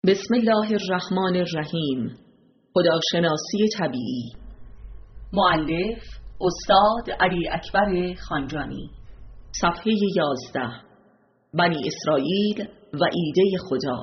بسم الله الرحمن الرحیم. خداشناسی طبیعی. مؤلف استاد علی اکبر خانجانی. صفحه 11. بنی اسرائیل و ایده خدا.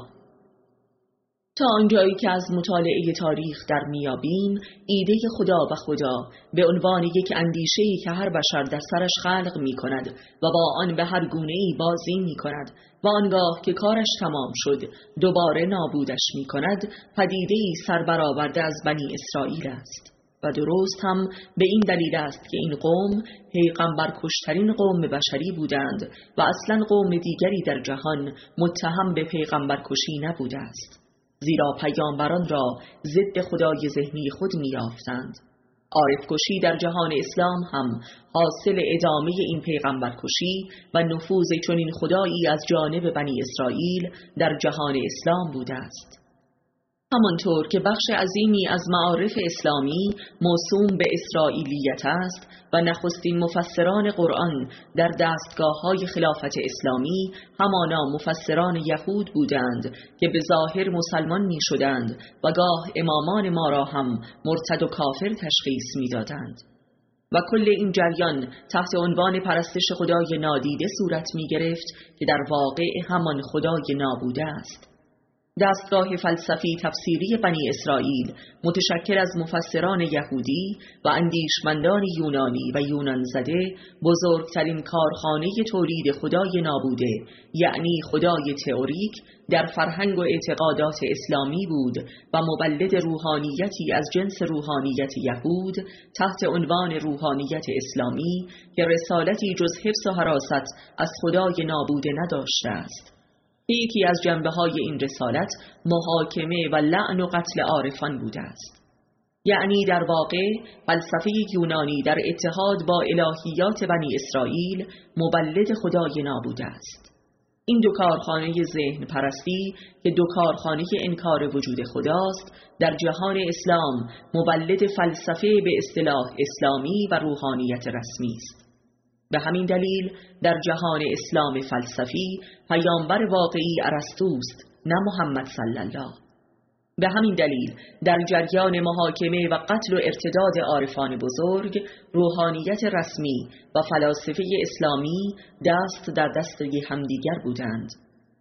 تا آنجایی که از مطالعه تاریخ در میابیم، ایده خدا و خدا به عنوان یک اندیشه‌ای که هر بشر در سرش خلق می کند و با آن به هر گونه‌ای بازی می کند و آنگاه که کارش تمام شد دوباره نابودش می کند، پدیده‌ای سربرآورده از بنی اسرائیل است. و درست هم به این دلیل است که این قوم پیغمبر کشترین قوم بشری بودند و اصلا قوم دیگری در جهان متهم به پیغمبر کشی نبوده است، زیرا پیامبران را ضد خدای ذهنی خود می‌یافتند. عارف کشی در جهان اسلام هم حاصل ادامه این پیغمبر کشی و نفوذ چنین خدایی از جانب بنی اسرائیل در جهان اسلام بوده است. همانطور که بخش عظیمی از معارف اسلامی موسوم به اسرائیلیت است و نخستین مفسران قرآن در دستگاه‌های خلافت اسلامی همانا مفسران یهود بودند که به ظاهر مسلمان می شدند و گاه امامان ما را هم مرتد و کافر تشخیص می دادند. و کل این جریان تحت عنوان پرستش خدای نادیده صورت می گرفت که در واقع همان خدای نابوده است. دستگاه فلسفی تفسیری بنی اسرائیل متشکل از مفسران یهودی و اندیشمندان یونانی و یونان زده بزرگترین کارخانه تولید خدای نابوده، یعنی خدای تئوریک، در فرهنگ و اعتقادات اسلامی بود و مولد روحانیتی از جنس روحانیت یهود تحت عنوان روحانیت اسلامی که رسالتی جز حفظ و حراست از خدای نابوده نداشته است. یکی از جنبه‌های این رسالت محاکمه و لعن و قتل عارفان بوده است. یعنی در واقع فلسفه یونانی در اتحاد با الهیات بنی اسرائیل مولد خدای نابوده است. این دو کارخانه ذهن پرستی که دو کارخانه انکار وجود خداست، در جهان اسلام مولد فلسفه به اصطلاح اسلامی و روحانیت رسمی است. به همین دلیل در جهان اسلام فلسفی پیامبر واقعی ارسطوست، نه محمد صلی الله. به همین دلیل در جریان محاکمه و قتل و ارتداد عارفان بزرگ، روحانیت رسمی و فلاسفه اسلامی دست در دست همدیگر بودند.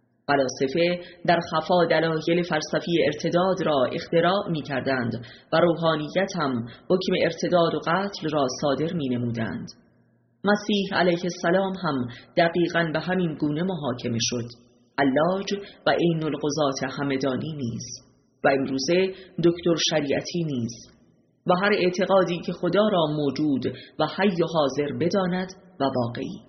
فلاسفه در خفا دلایل فلسفی ارتداد را اختراع می کردند و روحانیت هم حکم ارتداد و قتل را صادر می نمودند. مسیح علیه السلام هم دقیقاً به همین گونه محاکمه شد. علاج و عین القضات همدانی نیز و امروزه دکتر شریعتی نیز و هر اعتقادی که خدا را موجود و حی و حاضر بداند و واقعی.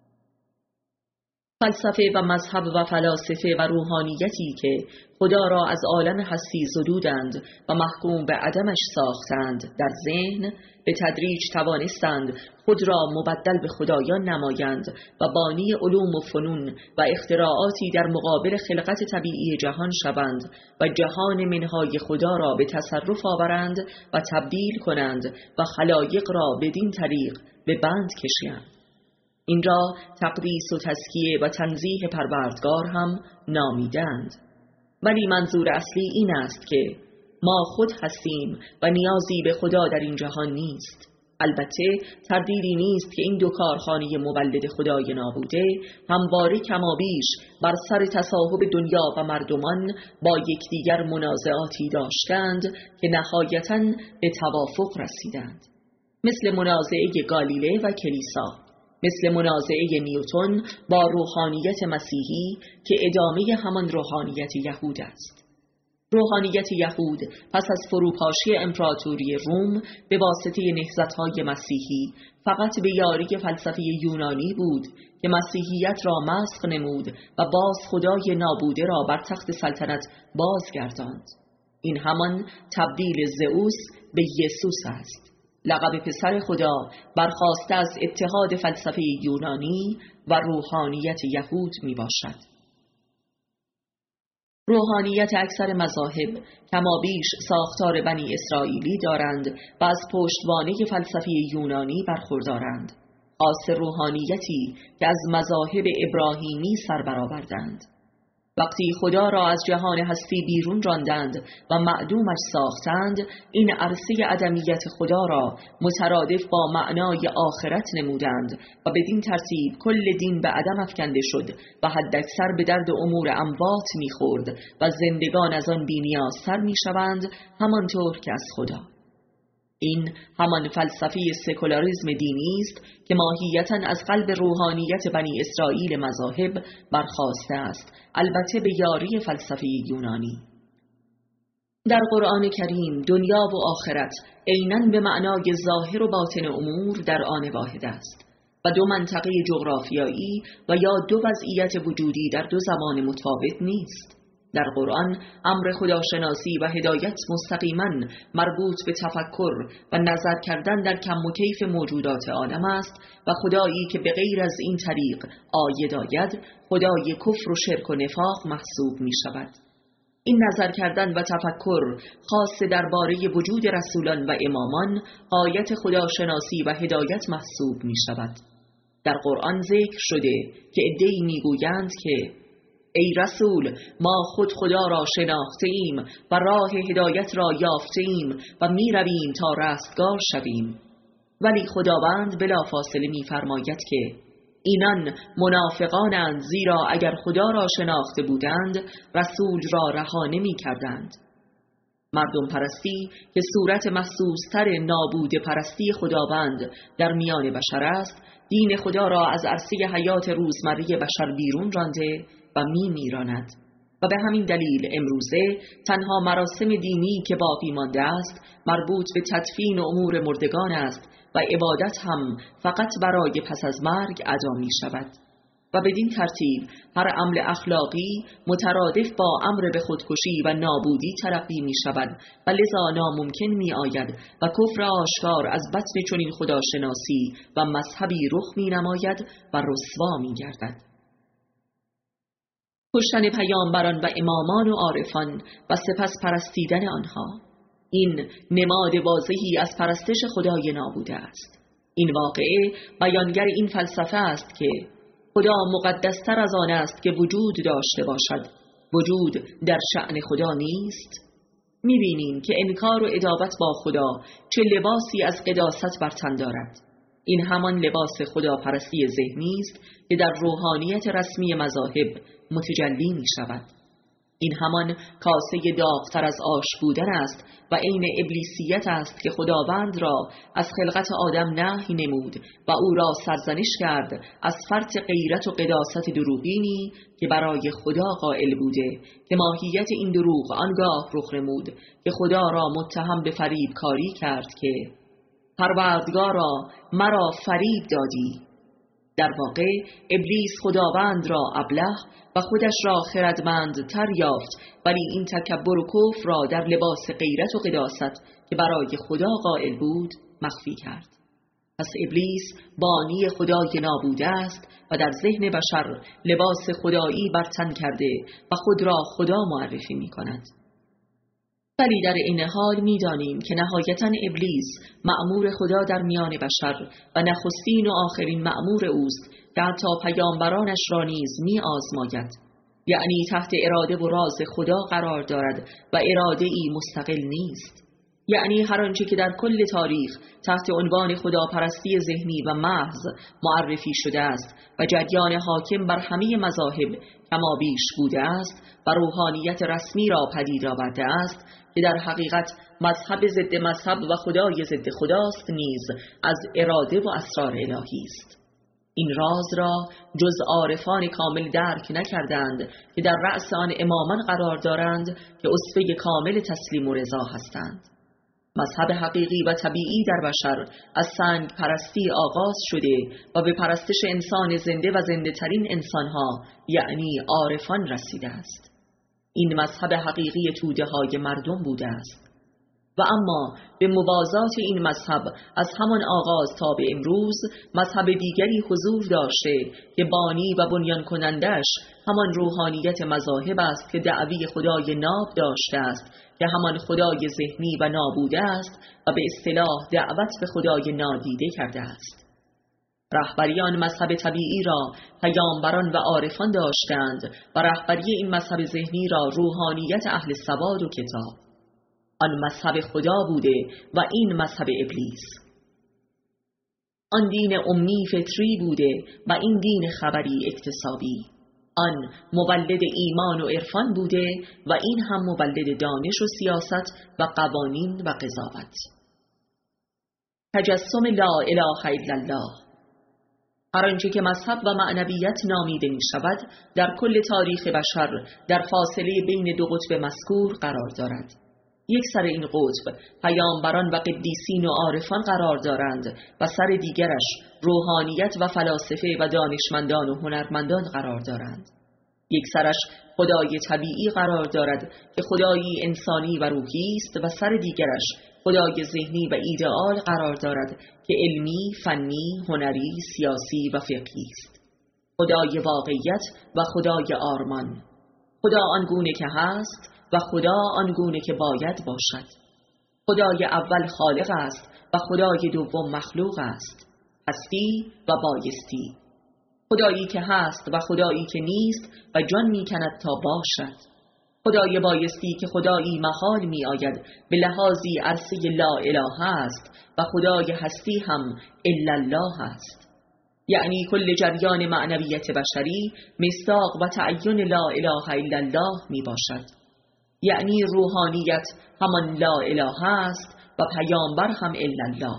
فلسفه و مذهب و فلاسفه و روحانیتی که خدا را از عالم هستی زدودند و محکوم به عدمش ساختند در ذهن، به تدریج توانستند خود را مبدل به خدایان نمایند و بانی علوم و فنون و اختراعاتی در مقابل خلقت طبیعی جهان شوند و جهان منهای خدا را به تصرف آورند و تبدیل کنند و خلایق را بدین طریق به بند کشیند. این را تقدیس و تزکیه و تنزیه پروردگار هم نامیدند. ولی منظور اصلی این است که ما خود هستیم و نیازی به خدا در این جهان نیست. البته تردیدی نیست که این دو کارخانه مولد خدای نابوده همواره کمابیش بر سر تصاحب دنیا و مردمان با یکدیگر منازعاتی داشتند که نهایتاً به توافق رسیدند، مثل منازعه گالیله و کلیسا، مثل منازعه نیوتن با روحانیت مسیحی که ادامه همان روحانیت یهود است. روحانیت یهود پس از فروپاشی امپراتوری روم به واسطه نهضت‌های مسیحی فقط به یاری فلسفه یونانی بود که مسیحیت را مسخ نمود و باز خدای نابوده را بر تخت سلطنت بازگرداند. این همان تبدیل زئوس به یسوس است. لقب پسر خدا برخواسته از اتحاد فلسفه یونانی و روحانیت یهود می باشد. روحانیت اکثر مذاهب کمابیش ساختار بنی اسرائیلی دارند و از پشتوانه فلسفه یونانی برخوردارند، خاص روحانیتی که از مذاهب ابراهیمی سر برآوردند. وقتی خدا را از جهان هستی بیرون راندند و معدومش ساختند، این عرصه عدمیت خدا را مترادف با معنای آخرت نمودند و بدین ترتیب کل دین به عدم افکنده شد و حداکثر به درد امور اموات می‌خورد و زندگان از آن بی‌نیازتر می‌شوند، همانطور که از خدا. این همان فلسفه سکولاریسم دینی است که ماهیتاً از قلب روحانیت بنی اسرائیل مذاهب برخاسته است، البته به یاری فلسفه یونانی. در قرآن کریم دنیا و آخرت عیناً به معنای ظاهر و باطن امور در آن واحد است و دو منطقه جغرافیایی و یا دو وضعیت وجودی در دو زمان متفاوت نیست. در قرآن امر خداشناسی و هدایت مستقیما مربوط به تفکر و نظر کردن در کم و کیف موجودات عالم است و خدایی که به غیر از این طریق عاید آید خدای کفر و شرک و نفاق محسوب می شود. این نظر کردن و تفکر خاص درباره وجود رسولان و امامان غایت خداشناسی و هدایت محسوب می شود. در قرآن ذکر شده که عده‌ای می گویند که ای رسول، ما خود خدا را شناخته ایم و راه هدایت را یافته ایم و می رویم تا رستگار شویم. ولی خداوند بلافاصله می فرماید که اینان منافقانند، زیرا اگر خدا را شناخته بودند رسول را رها نمی کردند. مردم پرستی که صورت محسوستر نابود پرستی خداوند در میان بشر است، دین خدا را از عرصه حیات روزمره بشر بیرون رانده و میراند و به همین دلیل امروزه تنها مراسم دینی که باقی مانده است مربوط به تدفین امور مردگان است و عبادت هم فقط برای پس از مرگ ادا می شود و بدین ترتیب هر عمل اخلاقی مترادف با امر به خودکشی و نابودی تلقی می شود و لذا ناممکن می آید و کفر آشکار از بطن چنین خداشناسی و مذهبی رخ می نماید و رسوا می گردد. کشتن پیامبران و امامان و عارفان و سپس پرستیدن آنها، این نماد واضحی از پرستش خدای نابوده است. این واقعه بیانگر این فلسفه است که خدا مقدستر از آن است که وجود داشته باشد. وجود در شأن خدا نیست. می‌بینیم که انکار و عداوت با خدا چه لباسی از قداست بر تن دارد. این همان لباس خداپرستی ذهنی است که در روحانیت رسمی مذاهب متجلی می شود. این همان کاسه داغ‌تر از آش بودن است و عین ابلیسیت است که خداوند را از خلقت آدم نهی نمود و او را سرزنش کرد از فرط غیرت و قداست دروغینی که برای خدا قائل بوده که ماهیت این دروغ آنگاه رخ نمود که خدا را متهم به فریب کاری کرد که پروردگارا مرا فریب دادی. در واقع ابلیس خداوند را ابله و خودش را خردمند تر یافت، ولی این تکبر و کفر را در لباس غیرت و قداست که برای خدا قائل بود مخفی کرد. پس ابلیس بانی خدای نابوده است و در ذهن بشر لباس خدایی بر تن کرده و خود را خدا معرفی می کند. ولی در این حال می‌دانیم که نهایتاً ابلیس مأمور خدا در میان بشر و نخستین و آخرین مأمور اوست که حتی پیامبرانش را نیز می‌آزماید، یعنی تحت اراده و راز خدا قرار دارد و اراده‌ای مستقل نیست. یعنی هر آنچه که در کل تاریخ تحت عنوان خداپرستی ذهنی و محض معرفی شده است و جریان حاکم بر همه مذاهب کما بیش بوده است و روحانیت رسمی را پدید آورده است که در حقیقت مذهب ضد مذهب و خدای ضد خداست، نیز از اراده و اسرار الهی است. این راز را جز عارفان کامل درک نکردند که در رأس آن امامان قرار دارند که اسوه کامل تسلیم و رضا هستند. مذهب حقیقی و طبیعی در بشر از سنگ پرستی آغاز شده و به پرستش انسان زنده و زنده ترین انسانها یعنی عارفان رسیده است. این مذهب حقیقی توده های مردم بوده است و اما به موازات این مذهب از همان آغاز تا به امروز مذهب دیگری حضور داشته که بانی و بنیان کنندش همان روحانیت مذاهب است که دعوی خدای ناب داشته است که همان خدای ذهنی و نابوده است و به اصطلاح دعوت به خدای نادیده کرده است. رهبری آن مذهب طبیعی را پیامبران و عارفان داشتند و رهبری این مذهب ذهنی را روحانیت اهل سواد و کتاب. آن مذهب خدا بوده و این مذهب ابلیس. آن دین امی فطری بوده و این دین خبری اکتسابی. آن مولد ایمان و عرفان بوده و این هم مولد دانش و سیاست و قوانین و قضاوت. تجسم لا اله الا الله. هر آنچه که مذهب و معنویت نامیده می شود در کل تاریخ بشر در فاصله بین دو قطب مذکور قرار دارد. یک سر این قطب پیامبران و قدیسین و عارفان قرار دارند و سر دیگرش روحانیت و فلاسفه و دانشمندان و هنرمندان قرار دارند. یک سرش خدای طبیعی قرار دارد که خدایی انسانی و روحی است و سر دیگرش خدای ذهنی و ایدئال قرار دارد که علمی، فنی، هنری، سیاسی و فقهی است. خدای واقعیت و خدای آرمان. خدا آنگونه که هست و خدا آنگونه که باید باشد. خدای اول خالق است و خدای دوم مخلوق است. هستی و بایستی. خدایی که هست و خدایی که نیست و جان می کند تا باشد. خدای بایستی که خدایی محال می آید به لحاظی عرصه لا اله است و خدای هستی هم الا الله است. یعنی کل جریان معنویت بشری مصداق و تعین لا اله الا الله می باشد. یعنی روحانیت همان لا اله است و پیامبر هم الا الله.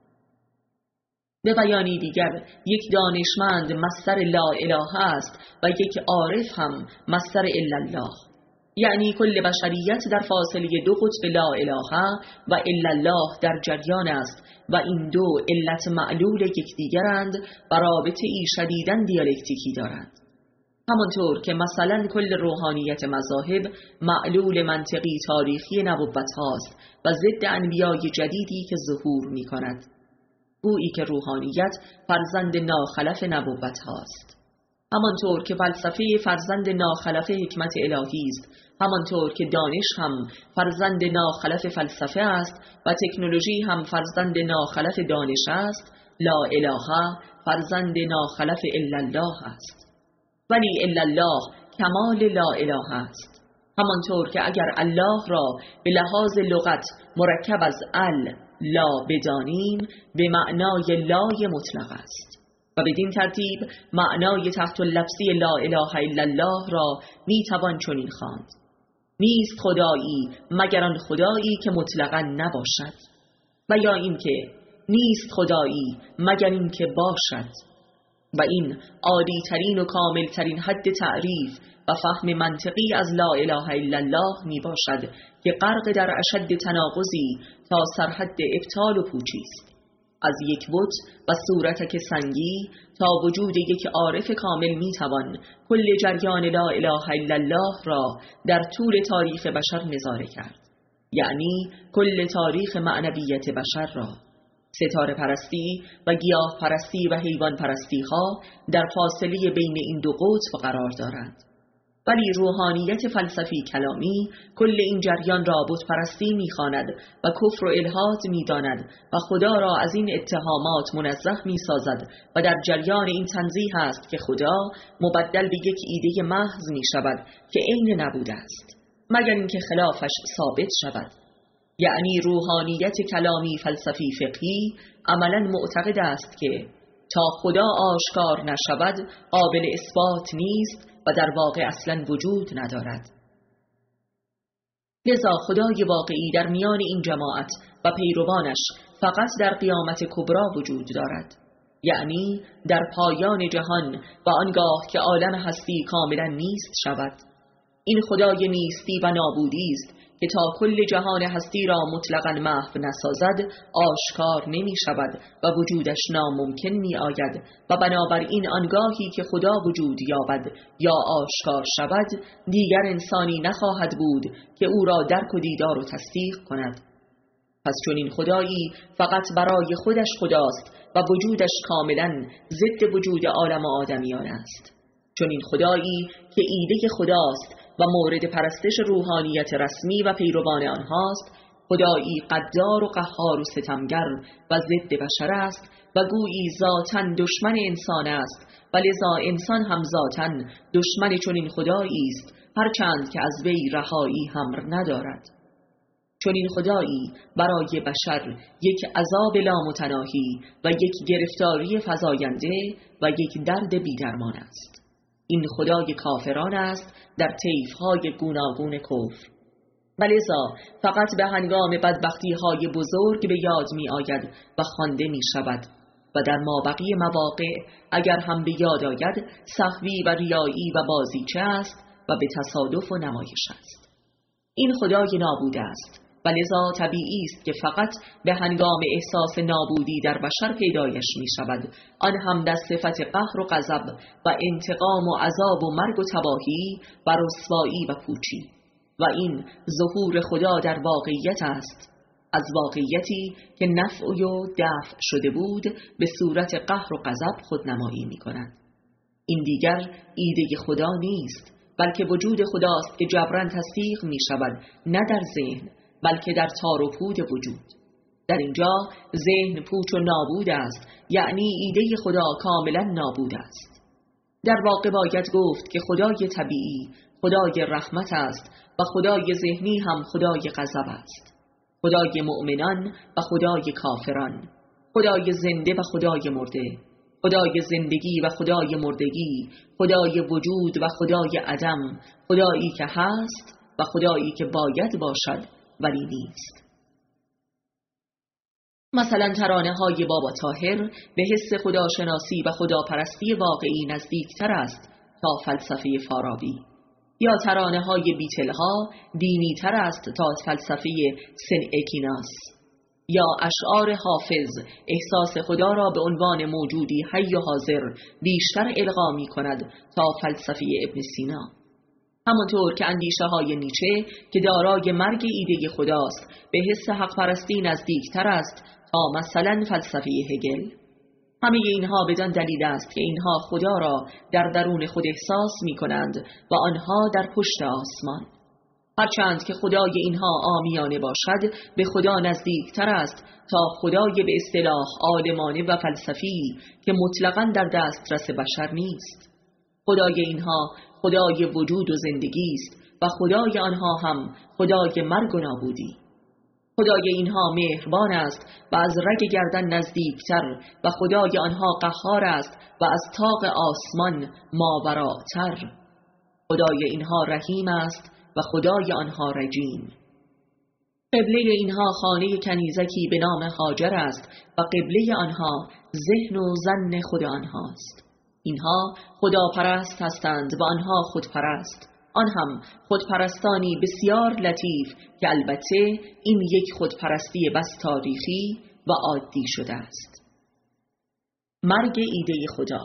به بیانی دیگر یک دانشمند مصدر لا اله است و یک عارف هم مصدر الا الله. یعنی کل بشریت در فاصله دو قطب لا اله و الا الله در جریان است و این دو علت معلول یکدیگرند و رابطه ای شدیداً دیالکتیکی دارند. همانطور که مثلا کل روحانیت مذاهب معلول منطقی تاریخی نبوت هاست و ضد انبیای جدیدی که ظهور می کند. گویی که روحانیت فرزند ناخلف نبوت هاست. همانطور که فلسفه فرزند ناخلف حکمت الهی است، همانطور که دانش هم فرزند ناخلف فلسفه است و تکنولوژی هم فرزند ناخلف دانش است، لا اله فرزند ناخلف الا الله است. ولی الا الله کمال لا اله است. همانطور که اگر الله را به لحاظ لغت مرکب از لا بدانیم به معنای لای مطلق است و بدین ترتیب معنای تحت اللفظی لا اله الا الله را میتوان چنین خواند: نیست خدایی مگر آن خدایی که مطلقاً نباشد، و یا اینکه نیست خدایی مگر اینکه باشد. و این عالی ترین و کامل ترین حد تعریف و فهم منطقی از لا اله الا الله می باشد که غرق در اشد تناقضی تا سرحد ابطال و پوچی است. از یک بت و صورتک سنگی تا وجود یک عارف کامل می توان کل جریان لا اله الا الله را در طول تاریخ بشر نظاره کرد، یعنی کل تاریخ معنویت بشر را. ستاره پرستی و گیاه پرستی و حیوان پرستی ها در فاصله بین این دو قطب قرار دارند. ولی روحانیت فلسفی کلامی کل این جریان را بت پرستی می‌خواند و کفر و الحاد می‌داند و خدا را از این اتهامات منزه می‌سازد و در جریان این تنزیه است که خدا مبدل به یک ایده محض می‌شود که عین نبوده است مگر اینکه خلافش ثابت شود. یعنی روحانیت کلامی فلسفی فقهی عملاً معتقد است که تا خدا آشکار نشود قابل اثبات نیست و در واقع اصلاً وجود ندارد. لذا خدای واقعی در میان این جماعت و پیروانش فقط در قیامت کبری وجود دارد، یعنی در پایان جهان و آنگاه که عالم هستی کاملاً نیست شود. این خدای نیستی و نابودی است که تا کل جهان هستی را مطلقاً محو نسازد آشکار نمی شود و وجودش ناممکن می آید و بنابراین آنگاهی که خدا وجود یابد یا آشکار شود دیگر انسانی نخواهد بود که او را درک و دیدار و تصدیق کند. پس چون این خدایی فقط برای خودش خداست و وجودش کاملاً ضد وجود عالم آدمیان است. چون این خدایی که ایده خداست و مورد پرستش روحانیت رسمی و پیروان آنهاست، خدایی قدار و قهار و ستمگر و ضد بشر است و گویی ذاتاً دشمن انسان است و لذا انسان هم ذاتاً دشمن چنین خدایی است، هرچند که از وی رهایی هم ندارد. چنین خدایی برای بشر یک عذاب لامتناهی و یک گرفتاری فزاینده و یک درد بی‌درمان است. این خدای کافران است در طیف‌های گوناگون کفر، ولذا فقط به هنگام بدبختی‌های بزرگ به یاد می آید و خوانده می شود و در مابقی مواقع اگر هم به یاد آید سهوی و ریایی و بازیچه است و به تصادف و نمایش است. این خدای نابود است و لذا طبیعی است که فقط به هنگام احساس نابودی در بشر پیدایش می شود، آن هم در صفت قهر و غضب و انتقام و عذاب و مرگ و تباهی و رسوایی و پوچی. و این ظهور خدا در واقعیت است، از واقعیتی که نفع و دفع شده بود به صورت قهر و غضب خودنمایی می کند. این دیگر ایده خدا نیست، بلکه وجود خداست که جبران تصدیق می شود، نه در ذهن بلکه در تار و پود وجود. در اینجا ذهن پوچ و نابود است، یعنی ایده خدا کاملا نابود است. در واقع باید گفت که خدای طبیعی خدای رحمت است و خدای ذهنی هم خدای غضب است. خدای مؤمنان و خدای کافران، خدای زنده و خدای مرده، خدای زندگی و خدای مردگی، خدای وجود و خدای عدم، خدایی که هست و خدایی که باید باشد ولی نیست. مثلا ترانه های بابا طاهر به حس خداشناسی و خداپرستی واقعی نزدیکتر است تا فلسفه فارابی، یا ترانه های بیتلها دینی تر است تا فلسفه سن اکیناس، یا اشعار حافظ احساس خدا را به عنوان موجودی حی و حاضر بیشتر القا می کند تا فلسفه ابن سینا. همانطور که اندیشه های نیچه که دارای مرگ ایده خداست به حس حق پرستی نزدیکتر است تا مثلا فلسفه هگل. همه اینها بدان دلیل است که اینها خدا را در درون خود احساس می کنند و آنها در پشت آسمان. هرچند که خدای اینها عامیانه باشد به خدا نزدیکتر است تا خدای به اصطلاح عالمانه و فلسفی که مطلقاً در دسترس بشر نیست. خدای اینها خدای وجود و زندگی است و خدای آنها هم خدای مرگ و نابودی. خدای اینها مهربان است و از رگ گردن نزدیکتر و خدای آنها قهار است و از طاق آسمان ماوراتر. خدای اینها رحیم است و خدای آنها رجیم. قبله اینها خانه کنیزکی به نام هاجر است و قبله آنها ذهن و ظن خود آنهاست. اینها خداپرست هستند و آنها خودپرست، آن هم خودپرستانی بسیار لطیف که البته این یک خودپرستی بس تاریخی و عادی شده است. مرگ ایده خدا.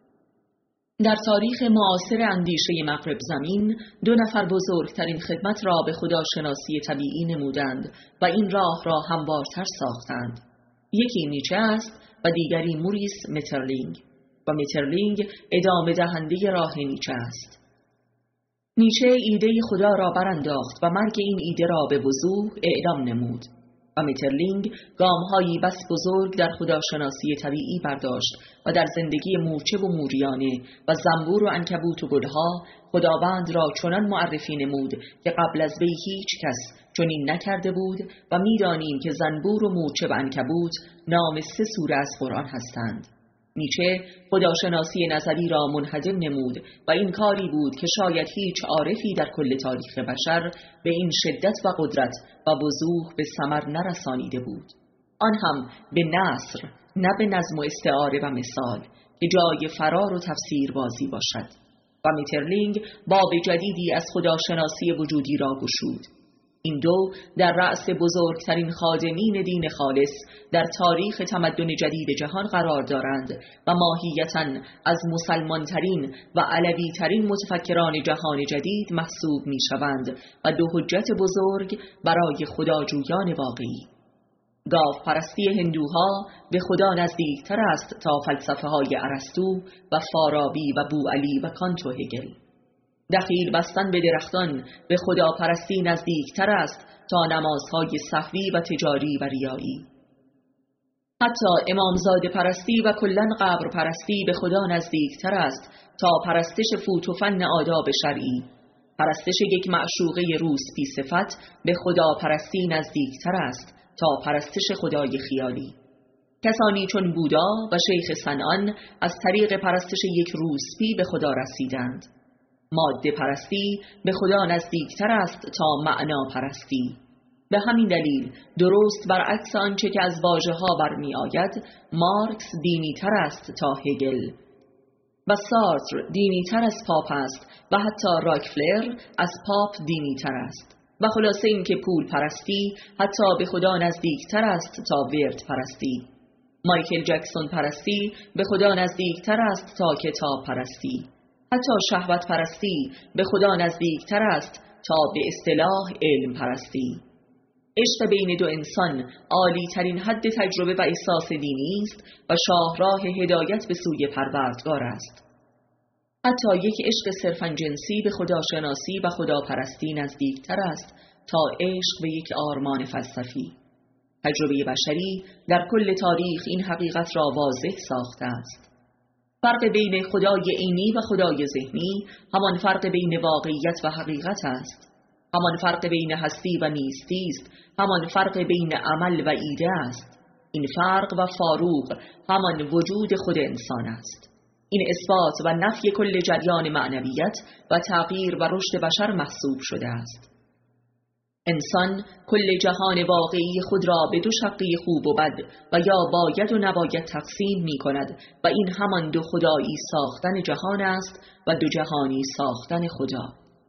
در تاریخ معاصر اندیشه مغرب زمین 2 نفر بزرگترین خدمت را به خداشناسی طبیعی نمودند و این راه را هموارتر ساختند. یکی نیچه است و دیگری موریس مترلینگ و مترلینگ ادامه دهنده راه نیچه است. نیچه ایده خدا را برانداخت و مرگ این ایده را به وضوح اعلام نمود و مترلینگ گام‌هایی بس بزرگ در خداشناسی طبیعی برداشت و در زندگی مورچه و موریانه و زنبور و عنکبوت و گلها خداوند را چنان معرفی نمود که قبل از وی هیچ کس چنین نکرده بود و می‌دانیم که زنبور و مورچه و عنکبوت نام 3 سوره از قرآن هستند. نیچه خداشناسی نظری را منهدم نمود و این کاری بود که شاید هیچ عارفی در کل تاریخ بشر به این شدت و قدرت و وضوح به ثمر نرسانیده بود، آن هم به نثر نه به نظم و استعاره و مثال که جای فرار و تفسیر بازی باشد. و مترلینگ باب جدیدی از خداشناسی وجودی را گشود. این 2 در رأس بزرگترین خادمین دین خالص در تاریخ تمدن جدید جهان قرار دارند و ماهیتاً از مسلمانترین و علویترین متفکران جهان جدید محسوب می شوند و 2 حجت بزرگ برای خداجویان واقعی. گاو پرستی هندوها به خدا نزدیکتر است تا فلسفه های ارسطو و فارابی و بوعلی و کانت و هگل. دخیل بستن به درختان به خداپرستی نزدیکتر است تا نمازهای سهوی و تجاری و ریایی. حتی امامزاده پرستی و کلاً قبر پرستی به خدا نزدیکتر است تا پرستش فوت و فن آداب شرعی. پرستش یک معشوقه روسپی صفت به خدا پرستی نزدیکتر است تا پرستش خدای خیالی. کسانی چون بودا و شیخ صنعان از طریق پرستش یک روسپی به خدا رسیدند. ماده پرستی به خدا نزدیکتر است تا معنا پرستی. به همین دلیل درست برعکس آنچه که از واژه‌ها برمی آید، مارکس دینی تر است تا هگل و سارتر دینی تر از پاپ است و حتی راکفلر از پاپ دینی تر است. و خلاصه این که پول پرستی حتی به خدا نزدیکتر است تا ورد پرستی. مایکل جکسون پرستی به خدا نزدیکتر است تا کتاب پرستی. حتی شهوت پرستی به خدا نزدیکتر است تا به اصطلاح علم پرستی. عشق بین دو انسان عالی ترین حد تجربه و احساس دینی است و شاهراه هدایت به سوی پروردگار است. حتی یک عشق صرفاً جنسی به خداشناسی و خداپرستی نزدیکتر است تا عشق به یک آرمان فلسفی. تجربه بشری در کل تاریخ این حقیقت را واضح ساخته است. فرق بین خدای عینی و خدای ذهنی همان فرق بین واقعیت و حقیقت است. همان فرق بین هستی و نیستی است. همان فرق بین عمل و ایده است. این فرق و فاروق همان وجود خود انسان است. این اثبات و نفی کل جریان معنویت و تغییر و رشد بشر محسوب شده است. انسان کل جهان واقعی خود را به دو شقه خوب و بد و یا باید و نباید تقسیم می کند و این همان دو خدایی ساختن جهان است و دو جهانی ساختن خدا.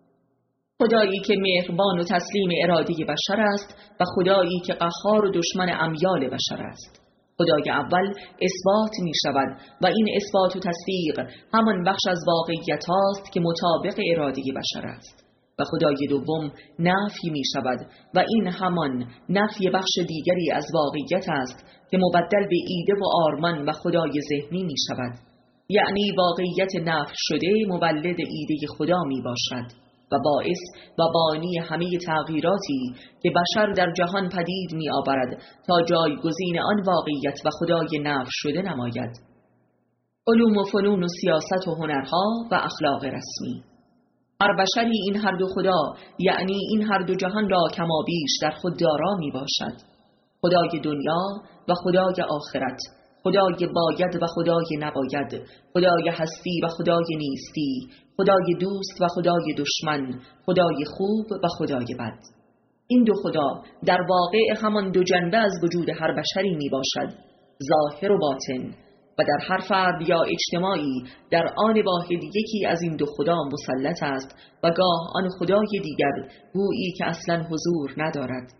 خدایی که مهربان و تسلیم اراده بشر است و خدایی که قهار و دشمن امیال بشر است. خدای اول اثبات می شود و این اثبات و تصدیق همان بخش از واقعیت هاست که مطابق اراده بشر است و خدای دوم نفی می شود و این همان نفی بخش دیگری از واقعیت است که مبدل به ایده و آرمان و خدای ذهنی می شود. یعنی واقعیت نفی شده مولد ایده خدا می باشد و باعث و بانی همه تغییراتی که بشر در جهان پدید می آورد تا جایگزین آن واقعیت و خدای نفی شده نماید. علوم و فنون و سیاست و هنرها و اخلاق رسمی. هر بشری این هر دو خدا یعنی این هر دو جهان را کمابیش در خود دارا می باشد. خدای دنیا و خدای آخرت، خدای باید و خدای نباید، خدای هستی و خدای نیستی، خدای دوست و خدای دشمن، خدای خوب و خدای بد. این دو خدا در واقع همان دو جنبه از وجود هر بشری می باشد، ظاهر و باطن، و در هر فرد یا اجتماعی در آن واحد یکی از این دو خدا مسلط است و گاه آن خدای دیگر گویی که اصلا حضور ندارد.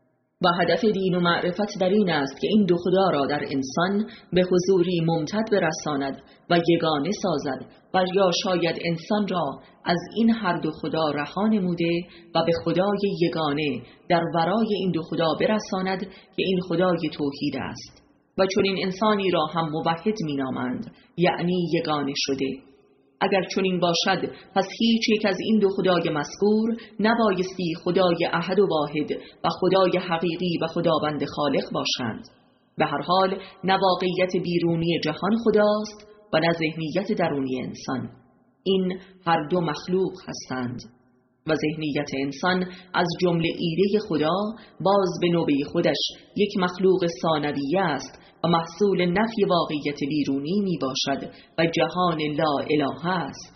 و هدف دین و معرفت در این است که این دو خدا را در انسان به حضوری ممتد برساند و یگانه سازد و یا شاید انسان را از این هر دو خدا رها نموده و به خدای یگانه در ورای این دو خدا برساند که این خدای توحید است و چون این انسانی را هم موحد می نامند، یعنی یگانه شده. اگر چنین باشد پس هیچ یک از این دو خدای مذکور نبایستی خدای احد و واحد و خدای حقیقی و خداوند خالق باشند. به هر حال نه واقعیت بیرونی جهان خداست و نه ذهنیت درونی انسان. این هر دو مخلوق هستند و ذهنیت انسان از جمله ایده خدا باز به نوبه خودش یک مخلوق ثانویه است و محصول نفی واقعیت بیرونی می باشد و جهان لا اله است.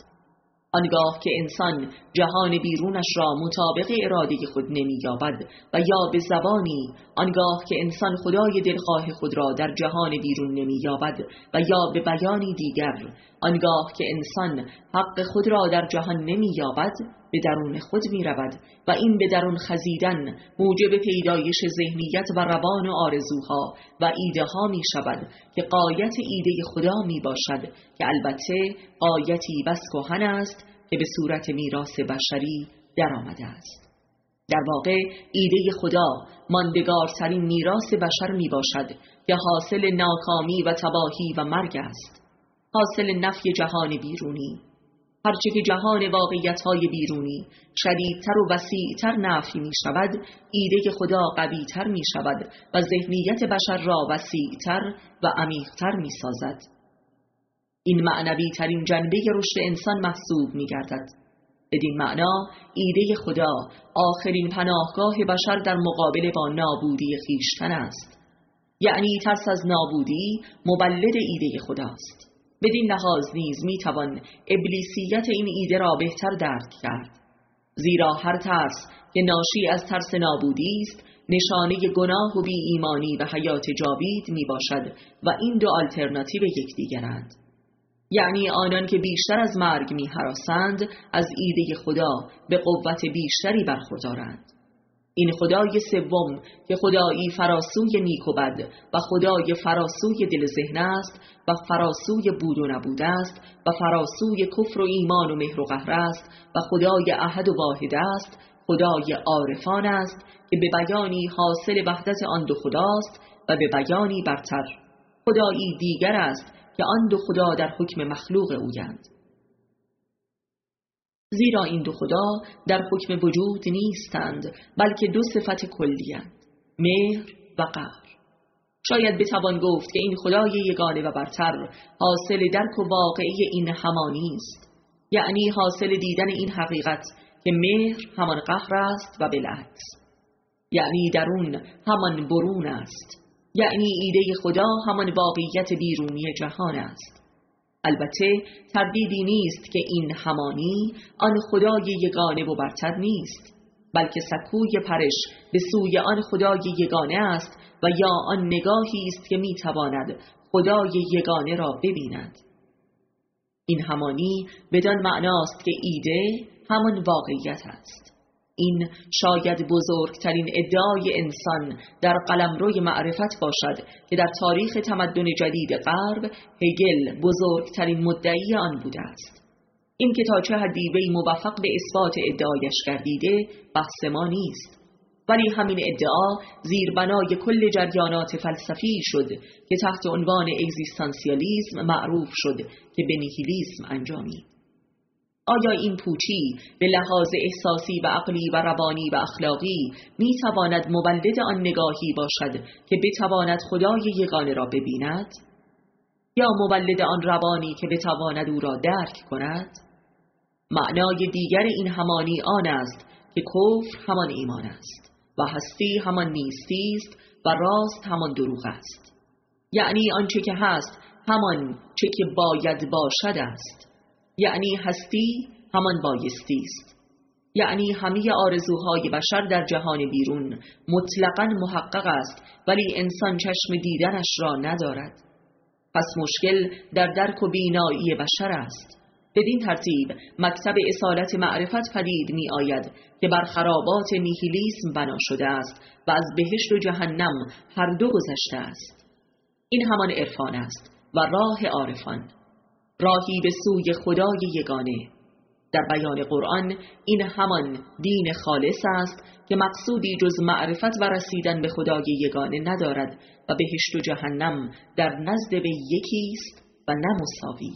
آنگاه که انسان جهان بیرونش را مطابق اراده خود نمی یابد و یا به زبانی، آنگاه که انسان خدای دلخواه خود را در جهان بیرون نمی یابد و یا به بیانی دیگر، آنگاه که انسان حق خود را در جهان نمی یابد به درون خود می رود و این به درون خزیدن موجب پیدایش ذهنیت و روان و آرزوها و ایده ها می شود که غایت ایده خدا می باشد که البته غایتی بس کهن است که به صورت میراث بشری در آمده است. در واقع ایده خدا ماندگارترین میراث بشر می باشد که حاصل ناکامی و تباهی و مرگ است، حاصل نفی جهان بیرونی، هرچه که جهان واقعیت‌های بیرونی شدیدتر و وسیعتر نفی می شود، ایده خدا قوی‌تر می شود و ذهنیت بشر را وسیعتر و عمیق‌تر می سازد. این معنوی ترین جنبه رشد انسان محسوب می گردد. بدین معنا ایده خدا آخرین پناهگاه بشر در مقابله با نابودی خویشتن است. یعنی ترس از نابودی مولد ایده خداست. بدین لحاظ نیز می توان ابلیسیت این ایده را بهتر درک کرد، زیرا هر ترس که ناشی از ترس نابودی است نشانه گناه و بی ایمانی و حیات جاوید می باشد و این دو آلترناتیو یکدیگرند. یعنی آنان که بیشتر از مرگ می هراسند از ایده خدا به قوت بیشتری برخوردارند. این خدای سوم که خدایی فراسوی نیک و بد و خدای فراسوی دل ذهن است و فراسوی بود و نبود است و فراسوی کفر و ایمان و مهر و قهر است و خدای احد و واحد است، خدای عارفان است که به بیانی حاصل وحدت آن دو خداست و به بیانی برتر خدایی دیگر است که آن دو خدا در حکم مخلوق اویند. زیرا این دو خدا در حکم وجود نیستند، بلکه دو صفت کلی‌اند، مهر و قهر. شاید بتوان گفت که این خدای یگانه و برتر حاصل درک و واقعی این همانی است، یعنی حاصل دیدن این حقیقت که مهر همان قهر است و بالعکس، یعنی درون همان برون است، یعنی ایده خدا همان واقعیت بیرونی جهان است. البته تردیدی نیست که این همانی آن خدای یگانه و برتر نیست، بلکه سکوی پرش به سوی آن خدای یگانه است و یا آن نگاهی است که میتواند خدای یگانه را ببیند. این همانی بدان معناست که ایده همان واقعیت است. این شاید بزرگترین ادعای انسان در قلمروی معرفت باشد که در تاریخ تمدن جدید غرب هگل بزرگترین مدعی آن بوده است. این که تا چه حدی وی موفق به اثبات ادعایش گردیده بحث ما نیست، ولی همین ادعا زیربنای کل جریانات فلسفی شد که تحت عنوان اگزیستانسیالیسم معروف شد که به نیهیلیسم انجامید. آیا این پوچی به لحاظ احساسی و عقلی و روانی و اخلاقی می تواند مولد آن نگاهی باشد که بتواند خدای یگانه را ببیند؟ یا مولد آن روانی که بتواند او را درک کند؟ معنای دیگر این همانی آن است که کفر همان ایمان است و هستی همان نیستی است و راست همان دروغ است. یعنی آنچه که هست همان چه که باید باشد است، یعنی هستی همان بایستی است، یعنی همه آرزوهای بشر در جهان بیرون مطلقاً محقق است ولی انسان چشم دیدنش را ندارد. پس مشکل در درک و بینایی بشر است. بدین ترتیب مکتب اصالت معرفت پدید می آید که بر خرابات نیهیلیسم بنا شده است و از بهشت و جهنم هر دو گذشته است. این همان عرفان است و راه عارفان، راهی به سوی خدای یگانه. در بیان قرآن این همان دین خالص است که مقصودی جز معرفت و رسیدن به خدای یگانه ندارد و بهشت و جهنم در نزد وی یکی است و نه مساوی.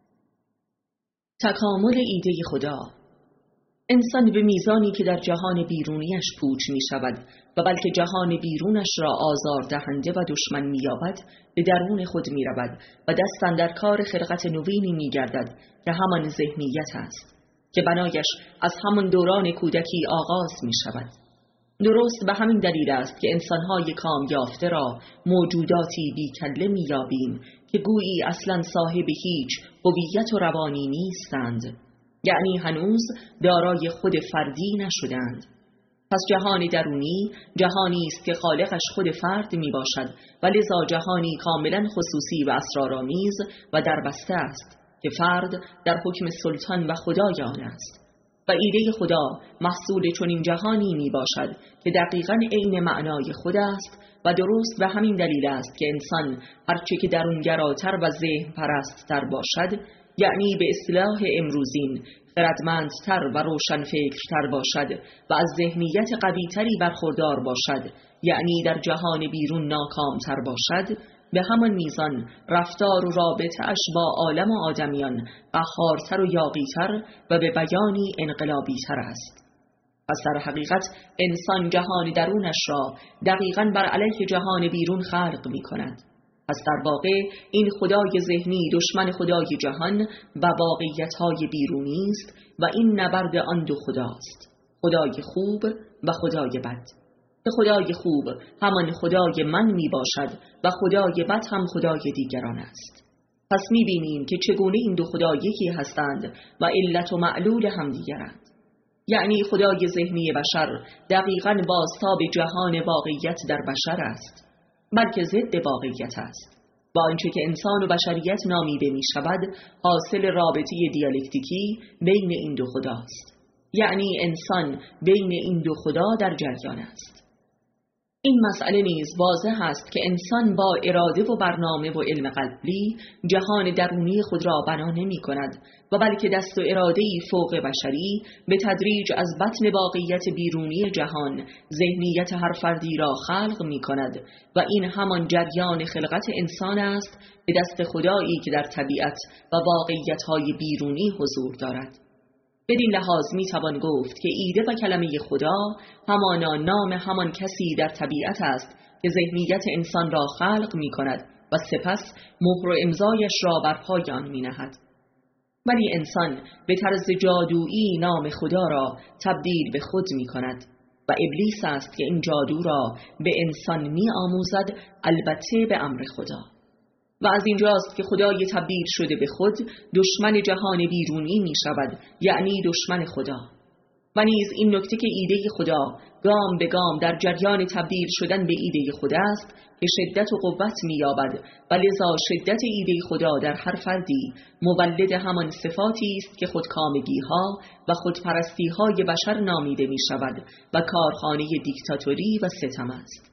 تکامل ایده خدا. انسان به میزانی که در جهان بیرونیش پوچ می شود و بلکه جهان بیرونش را آزار دهنده و دشمن می یابد، به درون خود می رود و دست اندر کار خلقت نوینی می گردد که همان ذهنیت است که بنایش از همان دوران کودکی آغاز می شود. درست به همین دلیل است که انسانهای کام یافته را موجوداتی بی کله می یابیم که گویی اصلا صاحب هیچ هویت و روانی نیستند، یعنی هنوز دارای خود فردی نشدند. پس جهان درونی جهانی است که خالقش خود فرد می باشد و لذا جهانی کاملا خصوصی و اسرارآمیز و دربسته است که فرد در حکم سلطان و خدای آن است. و ایده خدا محصول چنین جهانی می باشد که دقیقاً عین معنای خود است و درست به همین دلیل است که انسان هرچه که درونگراتر و ذهن پرست‌تر باشد، یعنی به اصطلاح امروزین خردمندتر و روشنفکرتر باشد و از ذهنیت قوی‌تری برخوردار باشد، یعنی در جهان بیرون ناکامتر باشد، به همان میزان رفتار و رابطه اش با عالم و آدمیان قهارتر و یاغیتر و به بیانی انقلابیتر است. پس در حقیقت انسان جهان درونش را دقیقاً بر علیه جهان بیرون خلق می کند. پس در واقع این خدای ذهنی دشمن خدای جهان و واقعیت‌های بیرونی است و این نبرد آن دو خداست، خدای خوب و خدای بد. که خدای خوب همان خدای من می باشد و خدای بد هم خدای دیگران است. پس می بینیم که چگونه این دو خدا یکی هستند و علت و معلول هم دیگرند. یعنی خدای ذهنی بشر دقیقاً بازتاب جهان واقعیت در بشر است، بلکه ضد واقعیت است. با آنچه که انسان و بشریت نامیده می شود حاصل رابطه دیالکتیکی بین این دو خداست. یعنی انسان بین این دو خدا در جریان است. این مسئله نیز واضح است که انسان با اراده و برنامه و علم قلبی جهان درونی خود را بنا نمی کند و بلکه دست و اراده‌ای فوق بشری به تدریج از بطن واقعیت بیرونی جهان ذهنیت هر فردی را خلق می کند و این همان جریان خلقت انسان است به دست خدایی که در طبیعت و واقعیت‌های بیرونی حضور دارد. بدین لحاظ می توان گفت که ایده و کلمه خدا همانا نام همان کسی در طبیعت است که ذهنیت انسان را خلق می کند و سپس مهر و امضایش را بر پای آن می نهد. ولی انسان به طرز جادویی نام خدا را تبدیل به خود می کند و ابلیس است که این جادو را به انسان می آموزد، البته به امر خدا. و از اینجاست که خدای تبدیل شده به خود دشمن جهان بیرونی می شود، یعنی دشمن خدا. و نیز این نکته که ایده خدا گام به گام در جریان تبدیل شدن به ایده خدا است که شدت و قوت می یابد و لذا شدت ایده خدا در هر فردی مولد همان صفاتی است که خودکامگی ها و خودپرستی های بشر نامیده می شود و کارخانه دیکتاتوری و ستم است.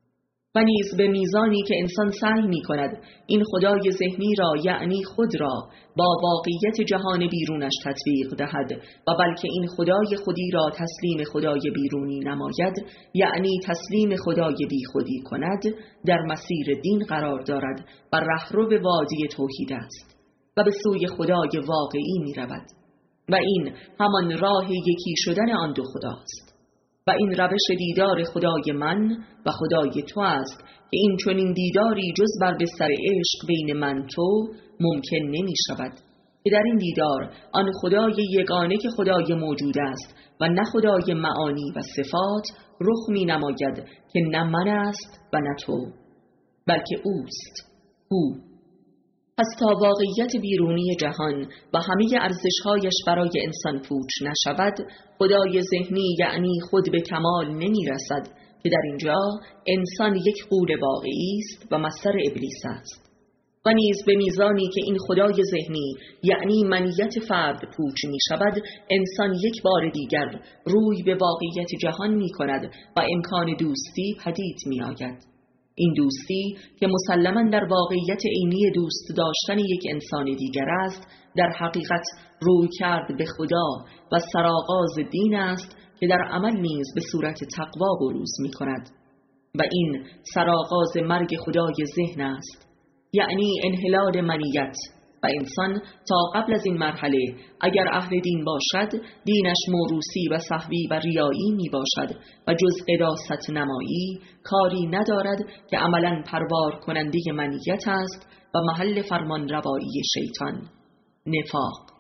و نیز به میزانی که انسان سعی می کند این خدای ذهنی را یعنی خود را با واقعیت جهان بیرونش تطبیق دهد و بلکه این خدای خودی را تسلیم خدای بیرونی نماید، یعنی تسلیم خدای بی خودی کند، در مسیر دین قرار دارد و رهرو به وادی توحید است و به سوی خدای واقعی می رود و این همان راه یکی شدن آن دو خداست. و این روش دیدار خدای من و خدای تو است که این چنین دیداری جز بر بستر عشق بین من تو ممکن نمی شود که در این دیدار آن خدای یگانه که خدای موجود است و نه خدای معانی و صفات رخ می نماید که نه من است و نه تو بلکه اوست، او. پس تا واقعیت بیرونی جهان و همه ارزش‌هایش برای انسان پوچ نشود، خدای ذهنی یعنی خود به کمال نمی رسد که در اینجا انسان یک غول واقعی است و مصدر ابلیس است. و نیز به میزانی که این خدای ذهنی یعنی منیت فرد پوچ می شود، انسان یک بار دیگر روی به واقعیت جهان می کند و امکان دوستی پدید می آید. این دوستی که مسلماً در واقعیت عینی دوست داشتن یک انسان دیگر است، در حقیقت روی کرد به خدا و سرآغاز دین است که در عمل نیز به صورت تقوا بروز می کند و این سرآغاز مرگ خدای ذهن است، یعنی انحلال منیت. و انسان تا قبل از این مرحله اگر اهل دین باشد، دینش موروثی و سهوی و ریایی می باشد و جز قداست نمایی کاری ندارد که عملاً پروار کننده منیت است و محل فرمان روایی شیطان، نفاق.